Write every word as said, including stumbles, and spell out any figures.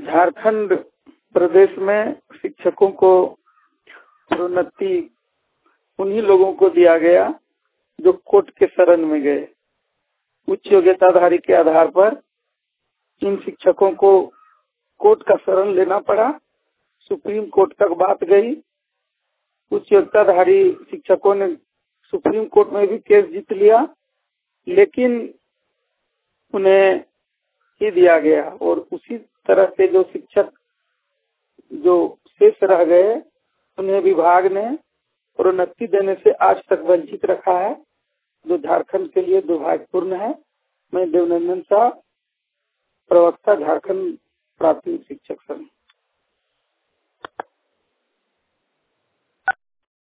झारखंड प्रदेश में शिक्षकों को प्रोन्नति उन्हीं लोगों को दिया गया जो कोर्ट के शरण में गए। उच्च योग्यताधारी के आधार पर इन शिक्षकों को कोर्ट का शरण लेना पड़ा। सुप्रीम कोर्ट तक बात गई। उच्च योग्यताधारी शिक्षकों ने सुप्रीम कोर्ट में भी केस जीत लिया, लेकिन उन्हें ही दिया गया। और उसी तरह से जो शिक्षक जो शेष रह गए उन्हें विभाग ने प्रोन्नति देने से आज तक वंचित रखा है, जो झारखंड के लिए दुर्भाग्यपूर्ण है। मैं देवनंदन शाह, प्रवक्ता झारखंड प्राथमिक शिक्षक संघ।